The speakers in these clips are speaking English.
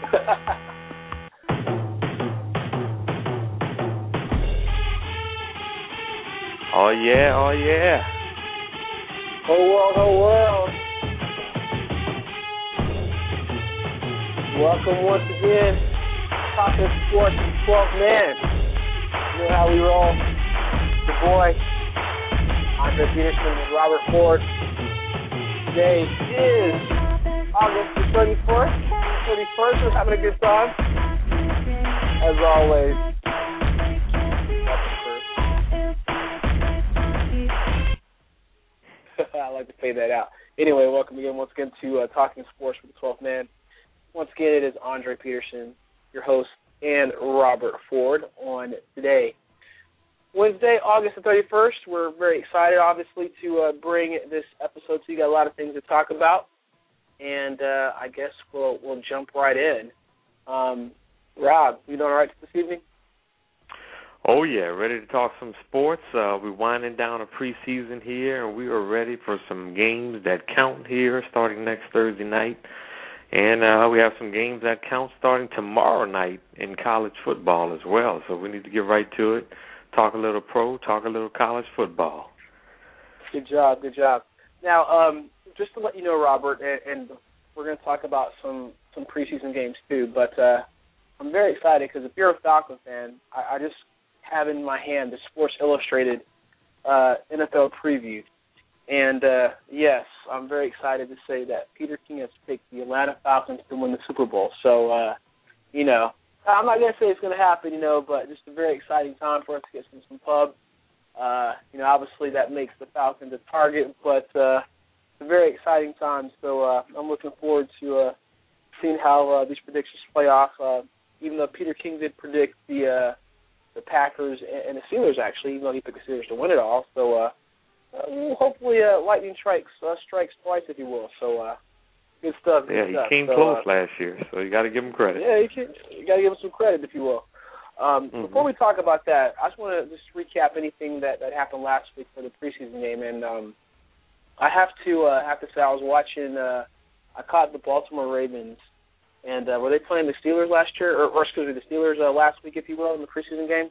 Oh yeah, oh yeah. Whole world. Welcome once again. Talking sports with 12 man. You know how we roll. The boy, Andre Peterson and Robert Ford. Today is August the 31st. We're having a good time. As always. I like to fade that out. Anyway, welcome again once again to Talking Sports with the 12th Man. Once again, it is Andre Peterson, your host, and Robert Ford on today. Wednesday, August the 31st. We're very excited, obviously, to bring this episode to you. Got a lot of things to talk about, and I guess we'll jump right in. Rob, you doing all right this evening? Oh, yeah, ready to talk some sports. We're winding down a preseason here, and we are ready for some games that count here starting next Thursday night. And we have some games that count starting tomorrow night in college football as well. So we need to get right to it, talk a little pro, talk a little college football. Good job. Now, just to let you know, Robert, and we're going to talk about some preseason games too, but I'm very excited because if you're a Falcon fan, I just have in my hand the Sports Illustrated NFL preview. And, yes, I'm very excited to say that Peter King has picked the Atlanta Falcons to win the Super Bowl. So, I'm not going to say it's going to happen, but just a very exciting time for us to get some pub. Obviously that makes the Falcons a target, but it's a very exciting time. So I'm looking forward to seeing how these predictions play off. Even though Peter King did predict the Packers and the Steelers, actually, even though he picked the Steelers to win it all. So hopefully lightning strikes twice, if you will. So good stuff. Yeah, he came close last year, so you got to give him credit. Yeah, you got to give him some credit, if you will. Before we talk about that, I just want to just recap anything that happened last week for the preseason game. And I have to say I was watching. I caught the Baltimore Ravens. And were they playing the Steelers last year, or excuse me, the Steelers last week, if you will, in the preseason game?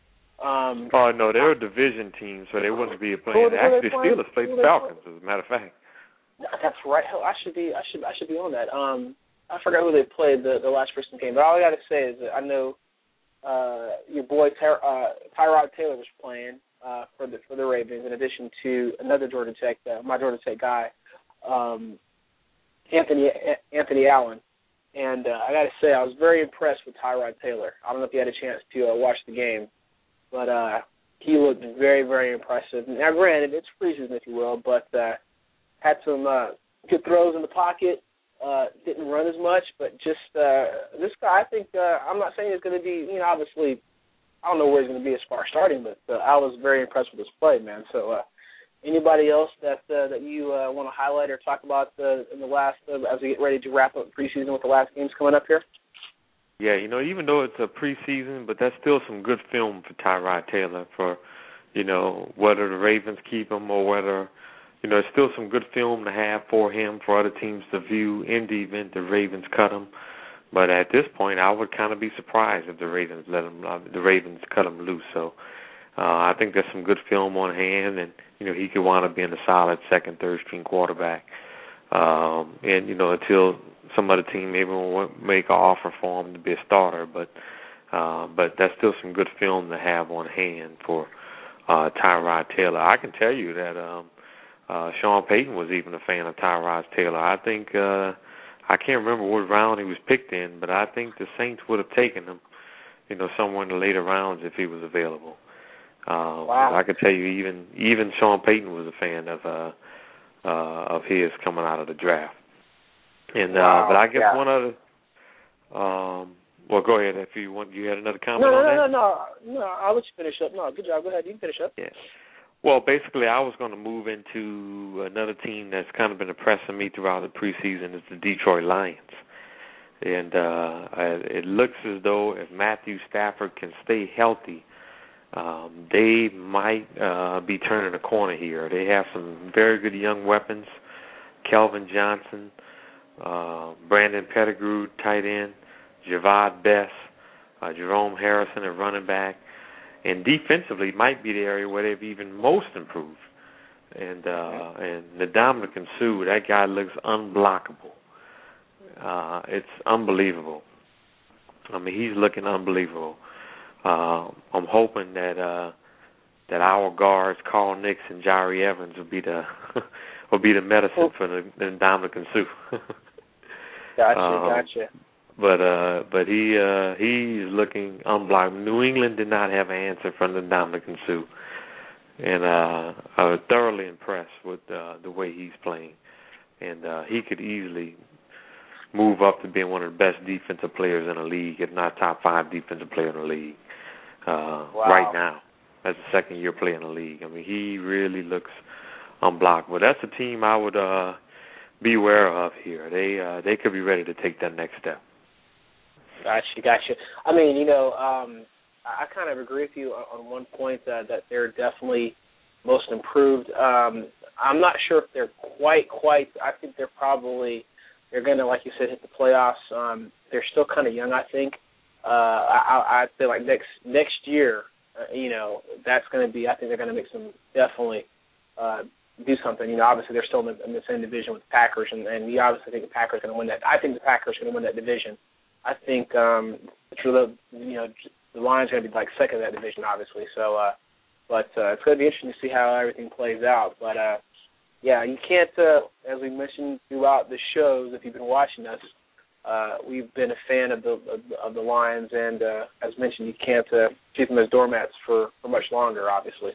No, they were a division team, so they wouldn't be playing. Actually, the Steelers played the Falcons, as a matter of fact. That's right. Hell, I should be on that. I forgot who they played the last preseason game, but all I got to say is that I know your boy Tyrod Taylor was playing for the Ravens, in addition to another Georgia Tech, my Georgia Tech guy, Anthony Allen. And I got to say, I was very impressed with Tyrod Taylor. I don't know if you had a chance to watch the game, but he looked very, very impressive. Now, granted, it's preseason, if you will, but had some good throws in the pocket, didn't run as much, but just this guy, I think, I'm not saying he's going to be, obviously, I don't know where he's going to be as far as starting, but I was very impressed with his play, man. So anybody else that you want to highlight or talk about in the last, as we get ready to wrap up preseason with the last games coming up here? Yeah, even though it's a preseason, but that's still some good film for Tyrod Taylor for, whether the Ravens keep him or whether, it's still some good film to have for him, for other teams to view in the event the Ravens cut him. But at this point, I would kind of be surprised if the Ravens cut him loose. So I think there's some good film on hand, and he could wind up being a solid second, third string quarterback. Until some other team maybe will make an offer for him to be a starter, but that's still some good film to have on hand for Tyrod Taylor. I can tell you that Sean Payton was even a fan of Tyrod Taylor. I think I can't remember what round he was picked in, but I think the Saints would have taken him, somewhere in the later rounds if he was available. Wow. I can tell you, even Sean Payton was a fan of his coming out of the draft. And wow. But I guess yeah. one other. Well, go ahead if you want. You had another comment on that? No. I'll let you finish up. No, good job. Go ahead. You can finish up. Yeah. Well, basically, I was going to move into another team that's kind of been impressing me throughout the preseason is the Detroit Lions. And it looks as though if Matthew Stafford can stay healthy, they might be turning a corner here. They have some very good young weapons. Kelvin Johnson, Brandon Pettigrew, tight end, Javad Best, Jerome Harrison at running back, and defensively might be the area where they've even most improved. And Ndamukong Suh, that guy looks unblockable. It's unbelievable. I mean, he's looking unbelievable. I'm hoping that our guards, Carl Nix and Jari Evans, will be the medicine for the Ndamukong Suh. Gotcha. But he's looking unblockable. New England did not have an answer for the Ndamukong Suh, and I was thoroughly impressed with the way he's playing, and he could easily move up to being one of the best defensive players in the league, if not top 5 defensive player in the league right now, as a second-year player in the league. I mean, he really looks unblockable. That's a team I would be aware of here. They could be ready to take that next step. Gotcha. I mean, I kind of agree with you on one point that they're definitely most improved. I'm not sure if they're quite. I think they're going to, like you said, hit the playoffs. They're still kind of young, I think. I'd say like next year, that's going to be. I think they're going to make some definitely do something. Obviously they're still in the same division with the Packers, and you obviously think the Packers are going to win that. I think the Packers are going to win that division. I think the Lions are going to be like second in that division, obviously. So, but it's going to be interesting to see how everything plays out. But you can't, as we mentioned throughout the shows, if you've been watching us, we've been a fan of the Lions, and as mentioned, you can't keep them as doormats for much longer, obviously.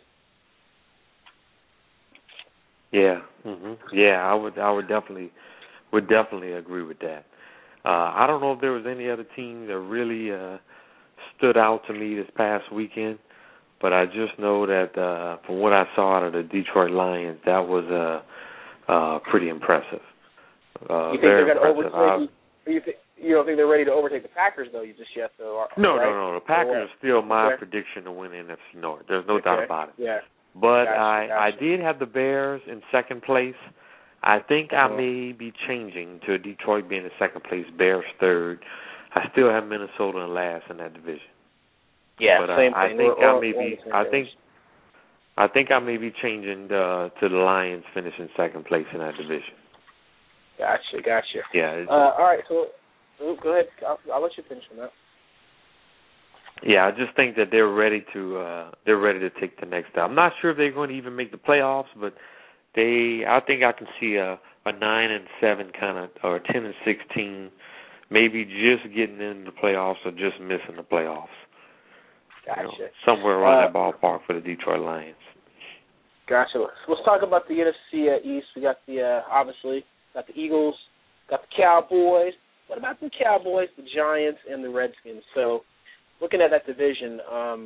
Yeah, I would definitely agree with that. I don't know if there was any other team that really stood out to me this past weekend, but I just know that from what I saw out of the Detroit Lions, that was pretty impressive. You think they're going to overtake? You don't think they're ready to overtake the Packers though? Just yet, though. No. The Packers are still my prediction to win the NFC North. There's no doubt about it. Yeah. But gotcha. I did have the Bears in second place. I think I may be changing to Detroit being in second place, Bears third. I still have Minnesota in last in that division. Yeah, but, same thing. I think I may be changing to the Lions finishing second place in that division. Gotcha. Yeah. All right, so go ahead. I'll let you finish on that. Yeah, I just think that they're ready to take the next step. I'm not sure if they're going to even make the playoffs, but I think I can see a 9-7 kind of, or a 10-16, maybe just getting into the playoffs or just missing the playoffs. Gotcha. Somewhere around that ballpark for the Detroit Lions. Gotcha. Let's talk about the NFC East. We got obviously got the Eagles, got the Cowboys. What about the Cowboys, the Giants, and the Redskins? So, looking at that division,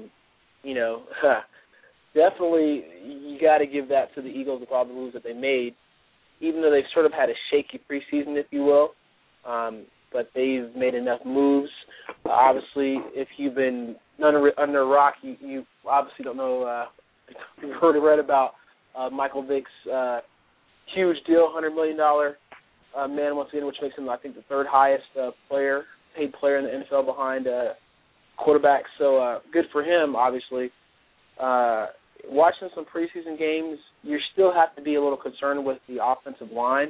definitely you got to give that to the Eagles with all the moves that they made, even though they've sort of had a shaky preseason, if you will. But they've made enough moves. Obviously, if you've been under a rock, you obviously don't know. You've heard or read about Michael Vick's huge deal, $100 million man once again, which makes him, I think, the third highest paid player in the NFL behind quarterback. So good for him, obviously. Watching some preseason games, you still have to be a little concerned with the offensive line.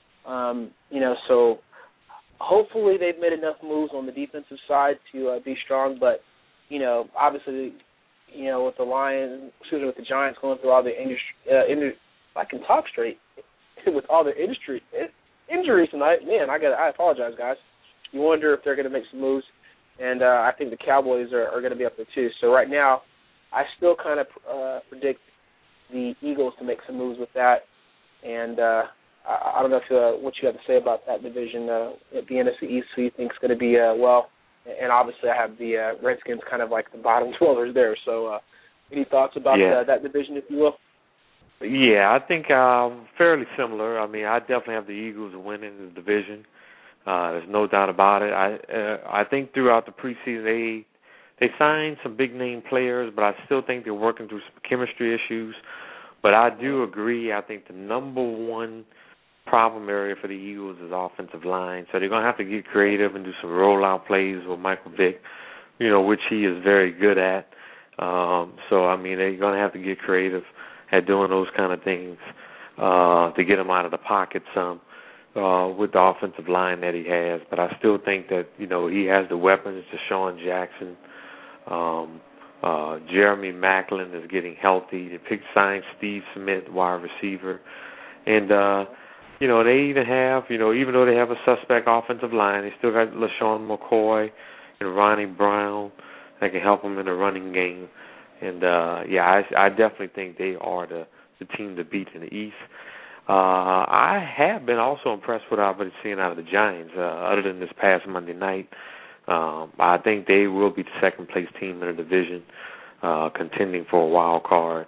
So hopefully they've made enough moves on the defensive side to be strong. But, obviously, with with the Giants going through all the I can talk straight, with all the injuries tonight, man, I apologize, guys. You wonder if they're going to make some moves. And I think the Cowboys are going to be up there too. So right now, I still kind of predict the Eagles to make some moves with that. And I don't know what you have to say about that division at the NFC East. Who you think is going to be well? And obviously, I have the Redskins kind of like the bottom dwellers there. So, any thoughts about that division, if you will? Yeah, I think fairly similar. I mean, I definitely have the Eagles winning the division. There's no doubt about it. I think throughout the preseason they signed some big name players, but I still think they're working through some chemistry issues. But I do agree. I think the number one problem area for the Eagles is offensive line. So they're going to have to get creative and do some rollout plays with Michael Vick, which he is very good at. So, I mean, they're going to have to get creative at doing those kind of things to get him out of the pocket some with the offensive line that he has. But I still think that, he has the weapons. Deshaun Jackson, Jeremy Maclin is getting healthy. They signed Steve Smith, wide receiver. And, they even have, even though they have a suspect offensive line, they still got LaShawn McCoy and Ronnie Brown that can help them in the running game. And, I definitely think they are the team to beat in the East. I have been also impressed with what I've been seeing out of the Giants, other than this past Monday night. I think they will be the second-place team in the division, contending for a wild card.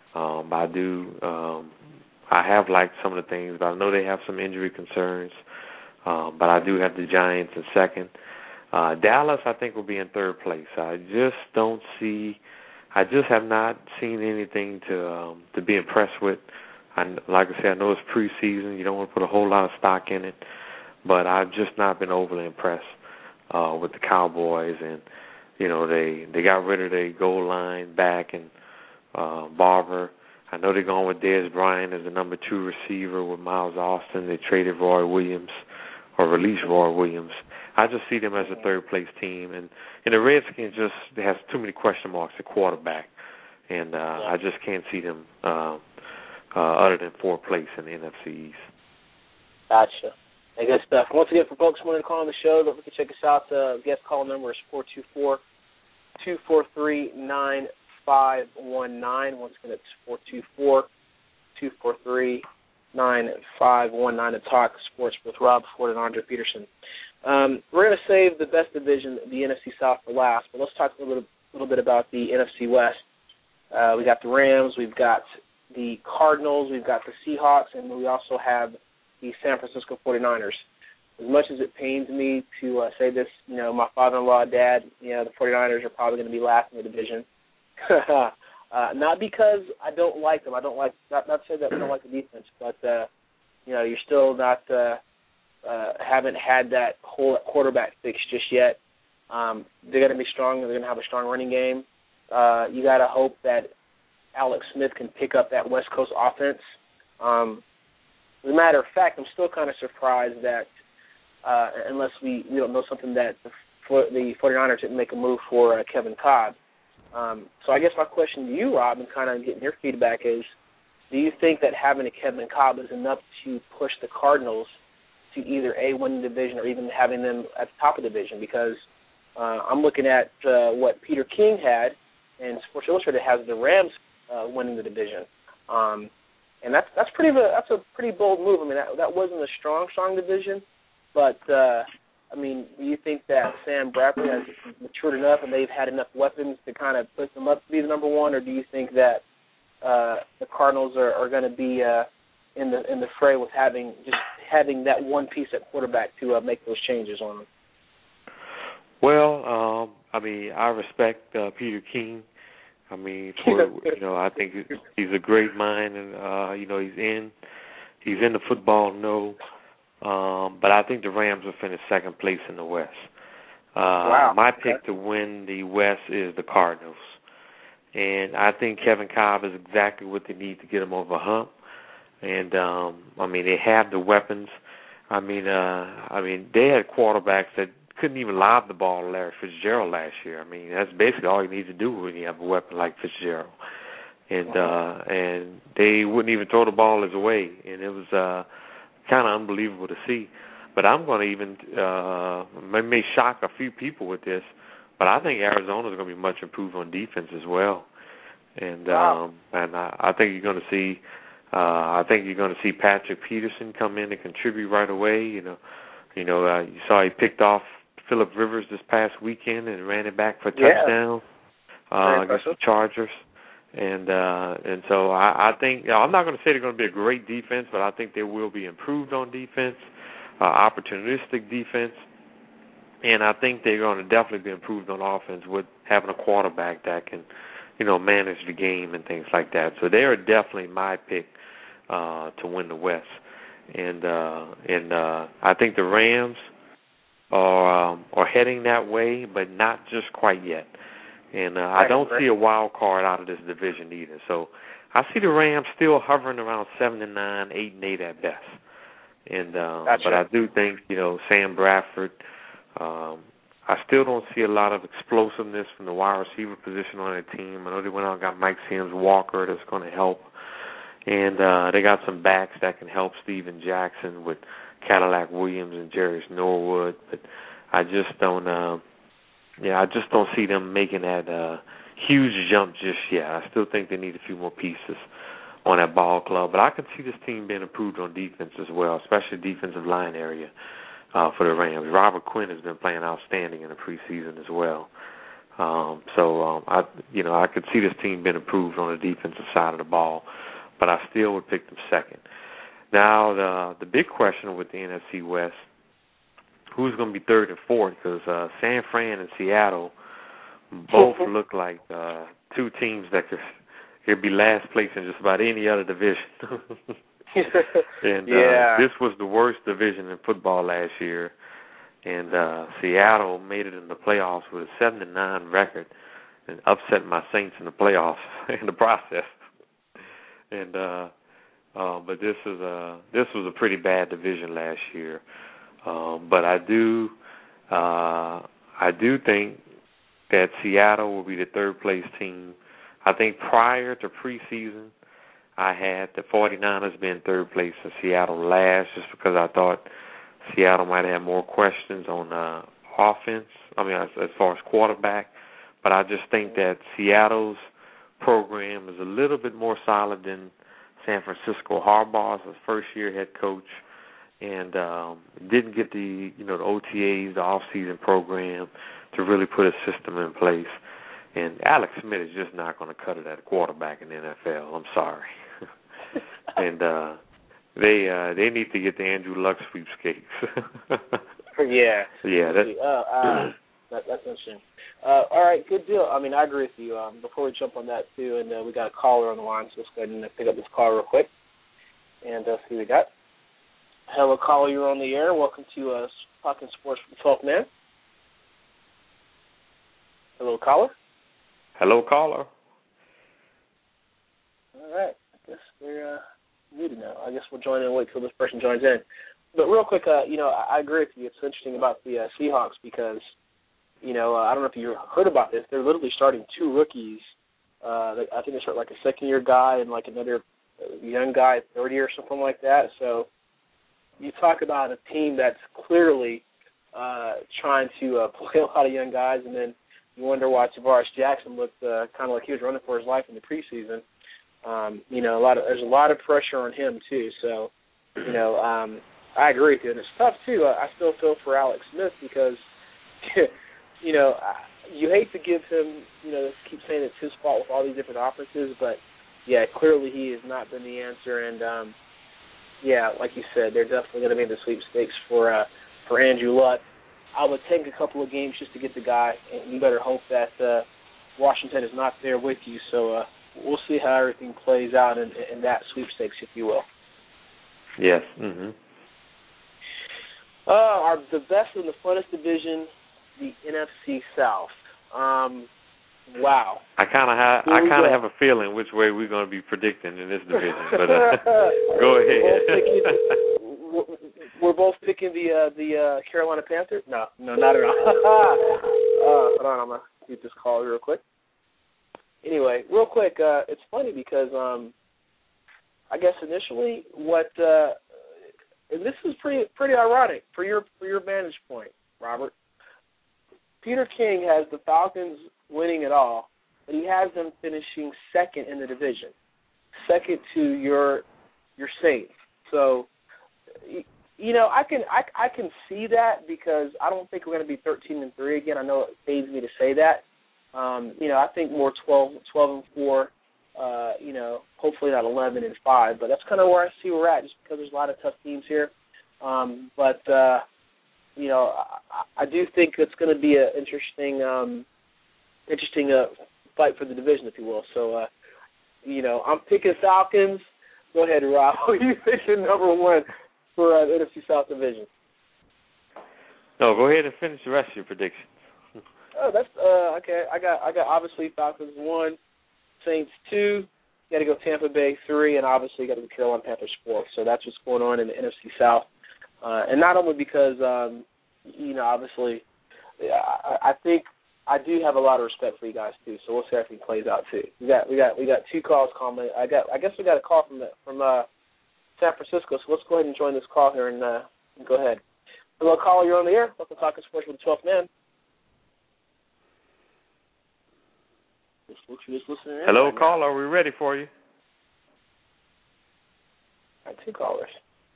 I have liked some of the things, but I know they have some injury concerns. But I do have the Giants in second. Dallas, I think, will be in third place. I just have not seen anything to be impressed with. Like I said, I know it's preseason. You don't want to put a whole lot of stock in it. But I've just not been overly impressed with the Cowboys. And, they got rid of their goal line back and Barber. I know they're going with Dez Bryant as the number 2 receiver with Miles Austin. They traded Roy Williams or released Roy Williams. I just see them as a third-place team. And the Redskins they have too many question marks at quarterback. And I just can't see them other than fourth place in the NFC East. Gotcha. Hey, good stuff. Once again, for folks wanting to call on the show, don't forget to check us out. Guest call number is 424-243-9519. Once again, it's 424-243-9519 to talk sports with Rob Ford and Andre Peterson. We're going to save the best division, the NFC South, for last, but let's talk a little bit about the NFC West. We got the Rams, we've got the Cardinals, we've got the Seahawks, and we also have the San Francisco 49ers. As much as it pains me to say this, my father-in-law, Dad, the 49ers are probably going to be last in the division. Not because I don't like them. I don't like not to say that I don't like the defense, but you're still not haven't had that whole quarterback fix just yet. They're going to be strong. They're going to have a strong running game. You got to hope that Alex Smith can pick up that West Coast offense. As a matter of fact, I'm still kind of surprised that unless we don't know something, that the 49ers didn't make a move for Kevin Cobb. So I guess my question to you, Rob, and kind of getting your feedback is, do you think that having a Kevin Cobb is enough to push the Cardinals to either A, win the division, or even having them at the top of the division? Because I'm looking at what Peter King had, and Sports Illustrated has the Rams winning the division. And that's a pretty bold move. I mean, that wasn't a strong division, but do you think that Sam Bradford has matured enough and they've had enough weapons to kind of put them up to be the number one, or do you think that the Cardinals are going to be in the fray with having that one piece at quarterback to make those changes on them? Well, I respect Peter King. I think he's a great mind, and he's in the football but I think the Rams will finish second place in the West. Wow. My pick to win the West is the Cardinals, and I think Kevin Cobb is exactly what they need to get them over the hump. And they have the weapons. They had quarterbacks that couldn't even lob the ball to Larry Fitzgerald last year. That's basically all you need to do when you have a weapon like Fitzgerald. And they wouldn't even throw the ball his way, and it was kind of unbelievable to see. But I'm going to even may shock a few people with this, but I think Arizona's going to be much improved on defense as well. And I think you're going to see Patrick Peterson come in and contribute right away. You saw he picked off Phillip Rivers this past weekend and ran it back for a touchdown against the Chargers. And so I think, I'm not going to say they're going to be a great defense, but I think they will be improved on defense, opportunistic defense. And I think they're going to definitely be improved on offense with having a quarterback that can, manage the game and things like that. So they are definitely my pick to win the West. and I think the Rams are heading that way, but not just quite yet. And I don't see a wild card out of this division either. So I see the Rams still hovering around 7-9, 8-8 at best. And but I do think, Sam Bradford. I still don't see a lot of explosiveness from the wide receiver position on that team. I know they went out and got Mike Sims Walker that's going to help. And they got some backs that can help Steven Jackson with Cadillac Williams and Jarius Norwood. But I just don't see them making that huge jump just yet. I still think they need a few more pieces on that ball club. But I can see this team being improved on defense as well, especially defensive line area. For the Rams, Robert Quinn has been playing outstanding in the preseason as well. I could see this team being improved on the defensive side of the ball, but I still would pick them second. Now, the big question with the NFC West, who's going to be third and fourth? Because San Fran and Seattle both look like two teams that could be last place in just about any other division. And this was the worst division in football last year. And Seattle made it in the playoffs with a 7-9 record and upset my Saints in the playoffs in the process. And but this was a pretty bad division last year. But I do think that Seattle will be the third place team. I think prior to preseason, I had the 49ers being third place and Seattle last, just because I thought Seattle might have more questions on offense. I mean, as far as quarterback. But I just think that Seattle's program is a little bit more solid than San Francisco. Harbaugh's his first-year head coach, and didn't get the OTAs, the off-season program, to really put a system in place. And Alex Smith is just not going to cut it at quarterback in the NFL. I'm sorry. And they need to get the Andrew Luck sweepstakes. Yeah. That's interesting. All right, good deal. I mean, I agree with you. Before we jump on that, too, and we got a caller on the line, so let's go ahead and pick up this call real quick and see what we got. Hello, caller, you're on the air. Welcome to Talking Sports with 12 Man. Hello, caller. Hello, caller. All right. I guess they're muted now. I guess we'll join in and wait till this person joins in. But real quick, I agree with you. It's interesting about the Seahawks because, I don't know if you heard about this. They're literally starting two rookies. I think they start like a second-year guy and like another young guy, third year or something like that. So you talk about a team that's clearly trying to play a lot of young guys, and then you wonder why Tavares Jackson looked kind of like he was running for his life in the preseason. There's a lot of pressure on him too. So, I agree with you, and it's tough too. I still feel for Alex Smith because, you hate to give him, keep saying it's his fault with all these different offenses, but yeah, clearly he has not been the answer. And like you said, they're definitely going to be in the sweepstakes for Andrew Luck. I would take a couple of games just to get the guy, and you better hope that Washington is not there with you. So we'll see how everything plays out in that sweepstakes, if you will. Yes. Mm-hmm. The best and the funnest division, the NFC South. Wow. I kind of have a feeling which way we're going to be predicting in this division, but go ahead. We're both picking the Carolina Panthers? No, not at all. Hold on, I'm going to keep this call real quick. Anyway, real quick, it's funny because I guess initially and this is pretty ironic for your vantage point, Robert. Peter King has the Falcons winning it all, but he has them finishing second in the division, second to your Saints. So, I can see that because I don't think we're going to be 13-3 again. I know it pains me to say that. I think more 12-4. Hopefully not 11-5, but that's kind of where I see we're at, just because there's a lot of tough teams here. I do think it's going to be an interesting fight for the division, if you will. So, I'm picking Falcons. Go ahead, Rob. Who are you picking number one for the NFC South division? No, go ahead and finish the rest of your predictions. Oh, that's okay. I got obviously Falcons 1, Saints 2. Got to go Tampa Bay 3, and obviously got to go Carolina Panthers 4. So that's what's going on in the NFC South. And not only because obviously, I think I do have a lot of respect for you guys too. So we'll see how everything plays out too. We got 2 calls calling. I guess we got a call from San Francisco. So let's go ahead and join this call here and go ahead. Hello, caller, you're on the air. Welcome to Talking Sports with the 12th Man. Just listening in. Hello, caller. Are we ready for you? I got 2 callers.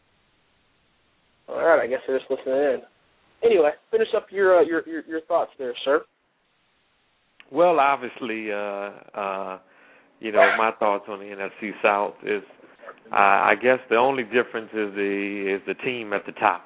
All right, I guess they're just listening in. Anyway, finish up your thoughts there, sir. Well, obviously, my thoughts on the NFC South is, I guess the only difference is the team at the top.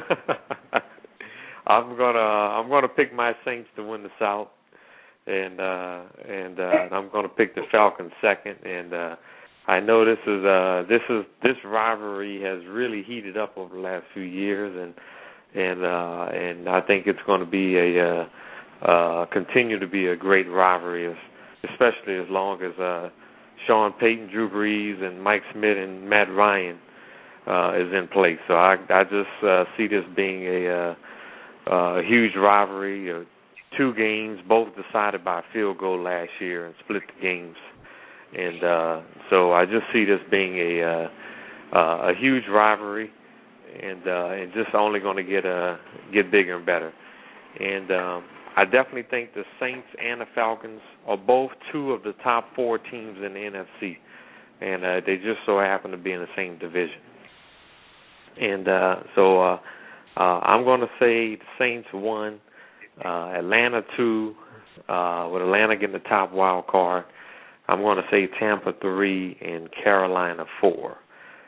I'm gonna pick my Saints to win the South, and I'm gonna pick the Falcons second. And I know this rivalry has really heated up over the last few years, and I think it's going to be continue to be a great rivalry, especially as long as Sean Payton, Drew Brees, and Mike Smith and Matt Ryan is in place. So I just see this being a huge rivalry. 2 games, both decided by a field goal last year, and split the games. And so I just see this being a huge rivalry, and just only going to get bigger and better. And I definitely think the Saints and the Falcons are both 2 of the top 4 teams in the NFC, and they just so happen to be in the same division. And so I'm going to say the Saints 1, Atlanta 2, with Atlanta getting the top wild card. I'm going to say Tampa 3 and Carolina 4.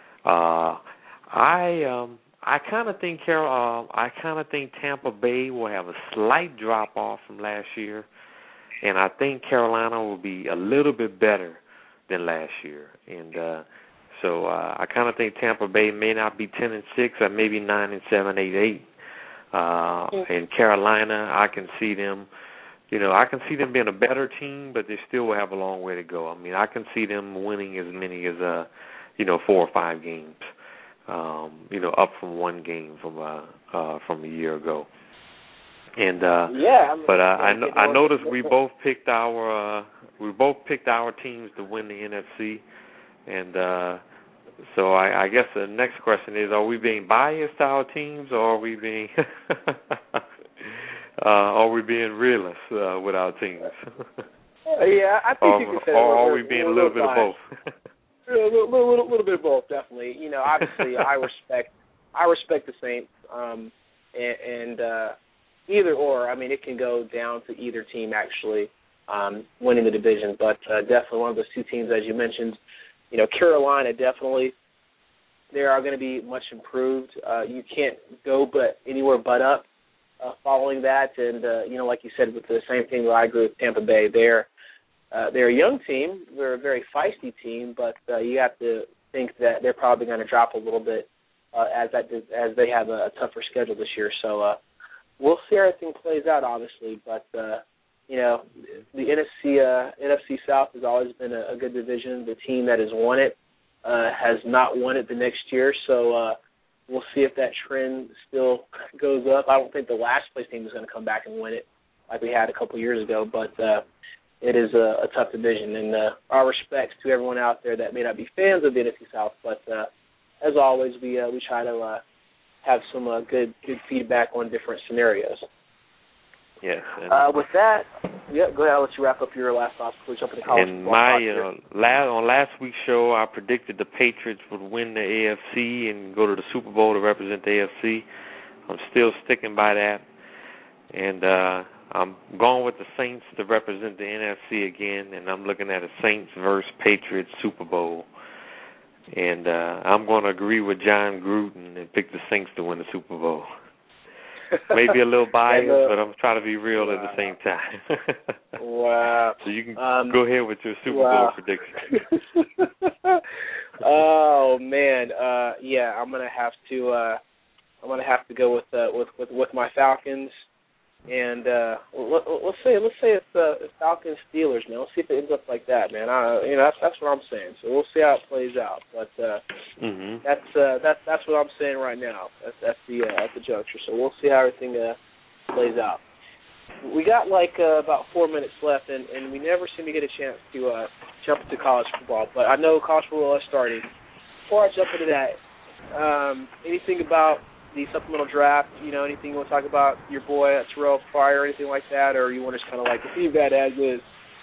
I kind of think Tampa Bay will have a slight drop off from last year, and I think Carolina will be a little bit better than last year. And so I kind of think Tampa Bay may not be 10-6, or maybe 9-7, 8-8. And Carolina, I can see them. I can see them being a better team, but they still will have a long way to go. I mean, I can see them winning as many as 4 or 5 games. Up from 1 game from a year ago. And but I noticed we both picked our teams to win the NFC, and so I guess the next question is: are we being biased to our teams, or are we being realists with our teams? Yeah, I think you can say. Or are we being a little bit of both? A little bit of both, definitely. Obviously, I respect the Saints, and either or. I mean, it can go down to either team actually winning the division, but definitely one of those 2 teams, as you mentioned. Carolina definitely. They are going to be much improved. You can't go anywhere but up following that, and like you said, with the same thing that I agree with Tampa Bay. They're a young team. They're a very feisty team, but you have to think that they're probably going to drop a little bit as they have a tougher schedule this year. So we'll see how everything plays out, obviously. But the NFC South has always been a good division. The team that has won it has not won it the next year. So we'll see if that trend still goes up. I don't think the last place team is going to come back and win it like we had a couple years ago, but it is a tough division. And our respects to everyone out there that may not be fans of the NFC South, but as always, we try to have some good feedback on different scenarios. Yes. With that, go ahead. I'll let you wrap up your last thoughts before we jump into college football. On last week's show, I predicted the Patriots would win the AFC and go to the Super Bowl to represent the AFC. I'm still sticking by that, and I'm going with the Saints to represent the NFC again, and I'm looking at a Saints versus Patriots Super Bowl. And I'm going to agree with John Gruden and pick the Saints to win the Super Bowl. Maybe a little biased, Yeah, but I'm trying to be real at the same time. Wow. So you can go ahead with your Super Bowl prediction. Oh man, yeah, I'm gonna have to go with my Falcons, and let's say it's Falcons Steelers, man. Let's see if it ends up like that, man. That's what I'm saying. So we'll see how it plays out, but that's what I'm saying right now. That's the juncture. So we'll see how everything plays out. We got about 4 minutes left, and we never seem to get a chance to jump into college football. But I know college football is starting. Before I jump into that, anything about the supplemental draft? Anything you want to talk about your boy Terrell Pryor, or anything like that, or you want to just kind of leave that as is?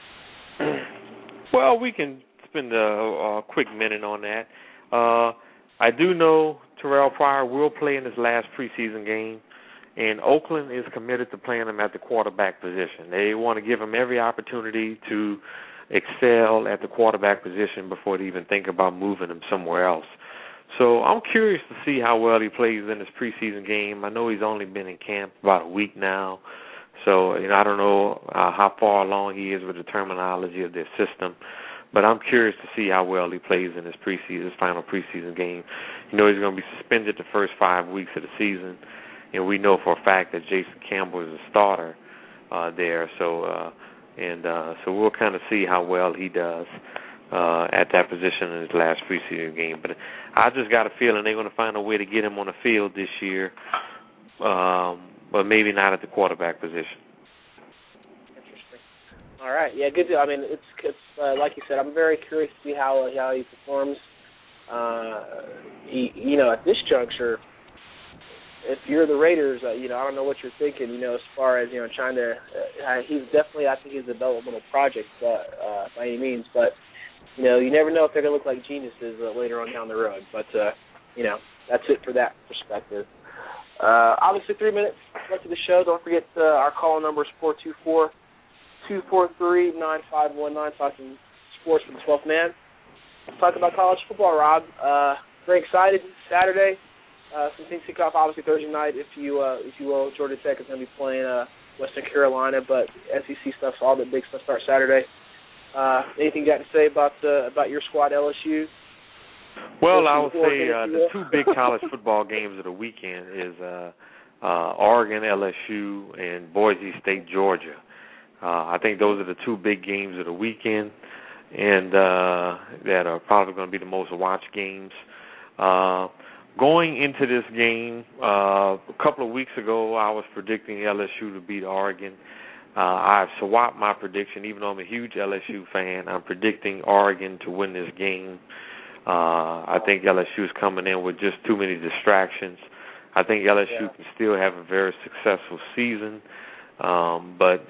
Well, we can spend a quick minute on that. I do know Terrell Pryor will play in his last preseason game. And Oakland is committed to playing him at the quarterback position. They want to give him every opportunity to excel at the quarterback position before they even think about moving him somewhere else. So I'm curious to see how well he plays in his preseason game. I know he's only been in camp about a week now. So, I don't know how far along he is with the terminology of their system. But I'm curious to see how well he plays in his final preseason game. He's going to be suspended the first 5 weeks of the season. And we know for a fact that Jason Campbell is a starter there. So we'll kind of see how well he does at that position in his last preseason game. But I just got a feeling they're going to find a way to get him on the field this year, but maybe not at the quarterback position. Interesting. All right. Yeah, good. I mean, it's like you said, I'm very curious to see how he performs. At this juncture, if you're the Raiders, I don't know what you're thinking, as far as, trying to he's definitely, I think he's a developmental project by any means, but, you never know if they're going to look like geniuses later on down the road. But, that's it for that perspective. Obviously, 3 minutes left of the show. Don't forget our call number is 424-243-9519, talking sports for the 12th man. Let's talk about college football, Rob. Very excited. Saturday. Some things kick off obviously Thursday night, if you will. Georgia Tech is going to be playing Western Carolina, but SEC stuff, all the big stuff starts Saturday. Anything you got to say about your squad, LSU? Well, I would say the two big college football games of the weekend is Oregon, LSU, and Boise State, Georgia. I think those are the two big games of the weekend, and that are probably going to be the most watched games. Going into this game, a couple of weeks ago, I was predicting LSU to beat Oregon. I've swapped my prediction. Even though I'm a huge LSU fan, I'm predicting Oregon to win this game. I think LSU is coming in with just too many distractions. I think LSU can still have a very successful season, but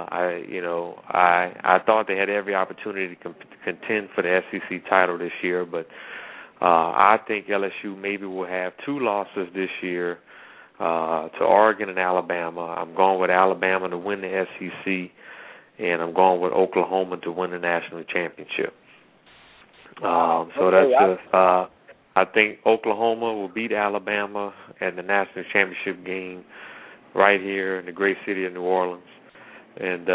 I thought they had every opportunity to contend for the SEC title this year, but I think LSU maybe will have two losses this year to Oregon and Alabama. I'm going with Alabama to win the SEC, and I'm going with Oklahoma to win the national championship. I think Oklahoma will beat Alabama at the national championship game right here in the great city of New Orleans, and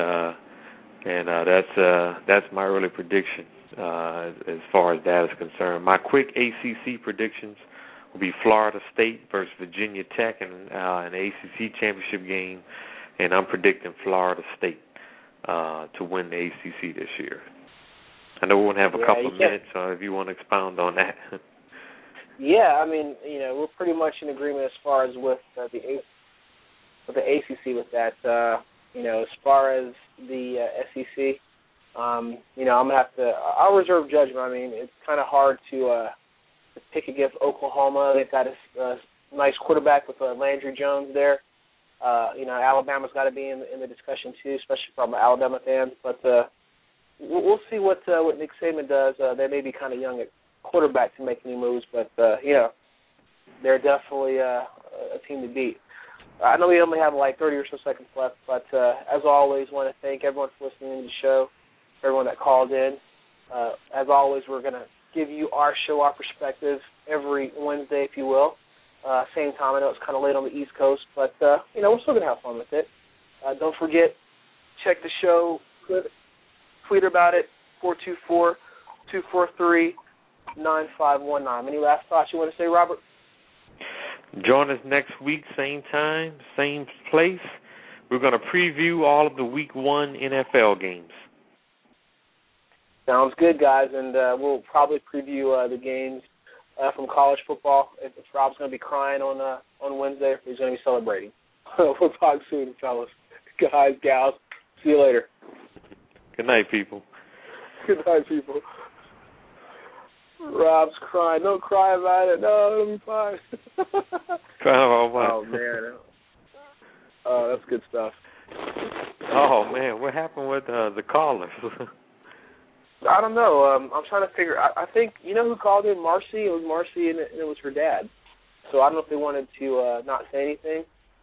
that's my early prediction. As far as that is concerned, my quick ACC predictions will be Florida State versus Virginia Tech in an ACC championship game, and I'm predicting Florida State to win the ACC this year. I know we won't have a couple of minutes, so if you want to expound on that. Yeah, I mean, we're pretty much in agreement as far as with the ACC with that. As far as the SEC. I'm gonna have to. I'll reserve judgment. I mean, it's kind of hard to pick against Oklahoma. They've got a nice quarterback with Landry Jones there. Alabama's got to be in the discussion too, especially from Alabama fans. But we'll see what Nick Saban does. They may be kind of young at quarterback to make any moves, but they're definitely a team to beat. I know we only have like 30 or so seconds left, but as always, want to thank everyone for listening to the show. Everyone that called in. As always, we're going to give you our show, our perspective every Wednesday, if you will. Same time, I know it's kind of late on the East Coast, but, we're still going to have fun with it. Don't forget, check the show, tweet about it, 424-243-9519. Any last thoughts you want to say, Robert? Join us next week, same time, same place. We're going to preview all of the Week 1 NFL games. Sounds good, guys, and we'll probably preview the games from college football. If Rob's going to be crying on Wednesday, if he's going to be celebrating. We'll talk soon, fellas. Guys, gals, see you later. Good night, people. Good night, people. Rob's crying. Don't cry about it. No, it'll be fine. Crying about what? Oh, man. Oh, that's good stuff. Oh, man, what happened with the callers? I don't know. I'm trying to figure. I think you know who called in? Marcy. It was Marcy, and it was her dad. So I don't know if they wanted to not say anything,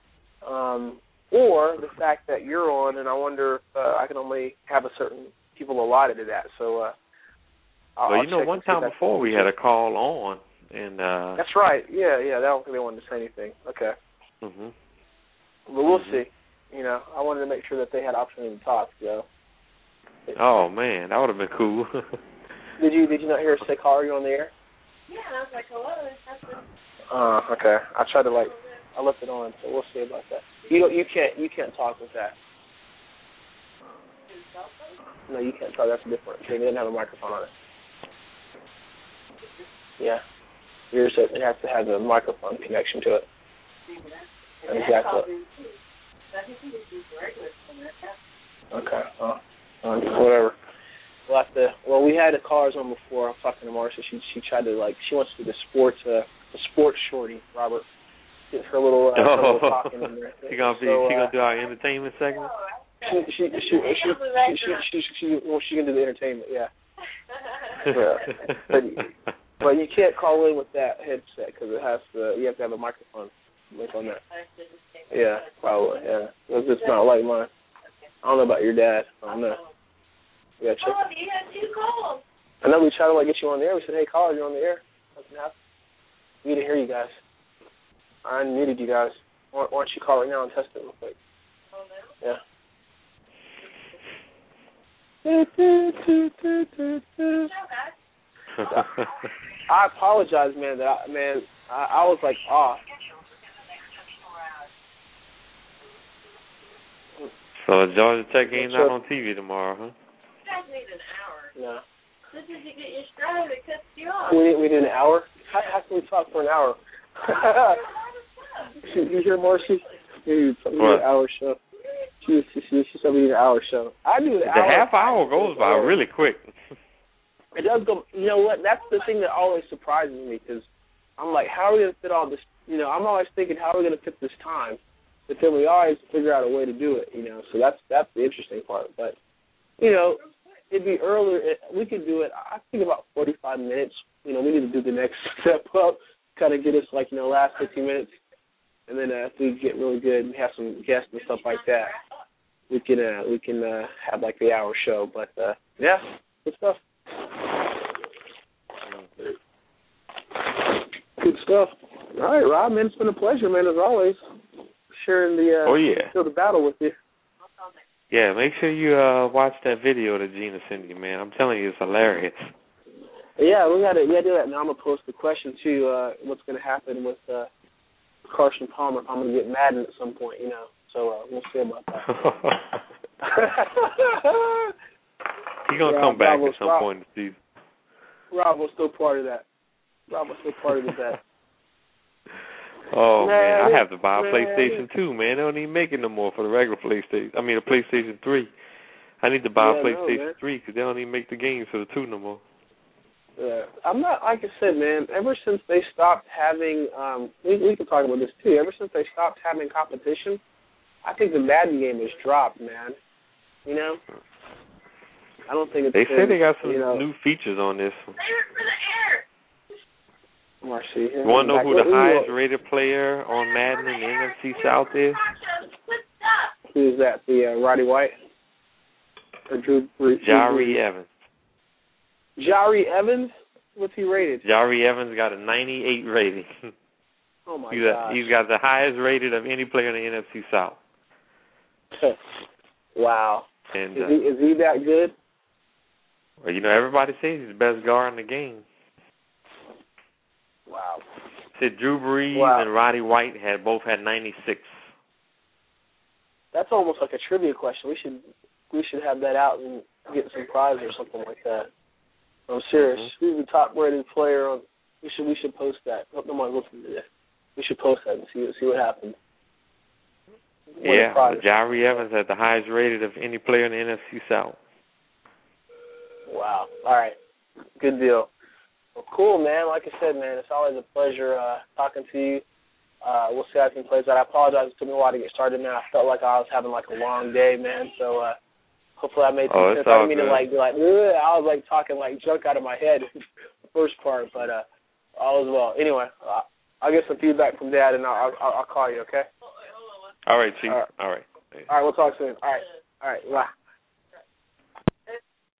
or the fact that you're on, and I wonder if I can only have a certain people allotted to that. So, well, one time before we had a call on, and that's right. Yeah. I don't think they wanted to say anything. Okay. Mhm. But we'll see. I wanted to make sure that they had opportunity to talk. So. Oh man, that would have been cool. Did you not hear us say caller? You on the air? Yeah, I was like, hello. Okay. I tried to I left it on, so we'll see about that. You can't talk with that. No, you can't talk. That's different. It didn't have a microphone on it. Yeah. Yours, it has to have a microphone connection to it. Exactly. Okay. Whatever. Well, we had the callers on before. I'm talking to Marcia. She tried to she wants to do the sports shorty, Robert. Get her little talking in there. She gonna do our entertainment segment. She can do the entertainment. Yeah. But you can't call in with that headset because you have to have a microphone link on that. Yeah, probably. Yeah, it's not like mine. I don't know about your dad. I don't know. Yeah, check. Oh, you had 2 calls. I know we tried to get you on the air. We said, "Hey, caller, you're on the air." Nothing happened. We didn't hear you guys. I unmuted you guys. Why don't you call right now and test it real quick? Oh no. Yeah. I apologize, man. I was off. So Georgia Tech ain't not on TV tomorrow, huh? You guys need an hour. No. This is to get your stride that cuts you off. We need an hour? How can we talk for an hour? You hear Marcy? We need an hour show. She said we need an hour show. I do an hour. The half hour goes by really quick. It does go. You know what? That's the thing that always surprises me because I'm like, how are we going to fit all this? I'm always thinking, how are we going to fit this time? But then we always figure out a way to do it, So that's the interesting part. But, it'd be earlier. We could do it, I think, about 45 minutes. We need to do the next step up, kind of get us, last 15 minutes. And then if we get really good and have some guests and stuff like that, we can have, the hour show. But, yeah, good stuff. Good stuff. All right, Rob, man, it's been a pleasure, man, as always. Sharing the battle with you. Yeah, make sure you watch that video that Gina sent you, man. I'm telling you, it's hilarious. Yeah, we gotta do that. Now I'm gonna post the question too. What's gonna happen with Carson Palmer? If I'm gonna get Madden at some point, So we'll see about that. He's gonna come back at some point in the season. Rob was still part of that. Rob was still part of the bet. Oh, man, I have to buy a PlayStation 2, man. They don't even make it no more for the regular PlayStation. I mean, a PlayStation 3. I need to buy a PlayStation 3 because they don't even make the games for the 2 no more. Yeah. I'm not, like I said, man, ever since they stopped having, we can talk about this too, ever since they stopped having competition, I think the Madden game has dropped, man. I don't think it's They say they got some new features on this. Marcy. You want to know who the highest rated player on Madden in the NFC South is? Who is that? The Roddy White? Or Drew? Jari Evans. Jari Evans? What's he rated? Jari Evans got a 98 rating. Oh my gosh. He's got the highest rated of any player in the NFC South. Wow. And is he that good? Well, everybody says he's the best guard in the game. Wow. Said Drew Brees and Roddy White both had 96. That's almost like a trivia question. We should have that out and get some prize or something like that. I'm serious. Who's the top rated player on? We should post that. Hope no one's listening to this. We should post that and see what happens. Jari Evans had the highest rated of any player in the NFC South. Wow. All right. Good deal. Well, cool, man. Like I said, man, it's always a pleasure talking to you. We'll see how everything plays out. I apologize. It took me a while to get started, man. I felt like I was having, like, a long day, man. So hopefully I made some sense. I didn't mean to, be like, I was, like, talking, like, junk out of my head the first part. But all is well. Anyway, I'll get some feedback from Dad, and I'll call you, okay? All right, Chief. All right. All right, we'll talk soon. All right. Bye.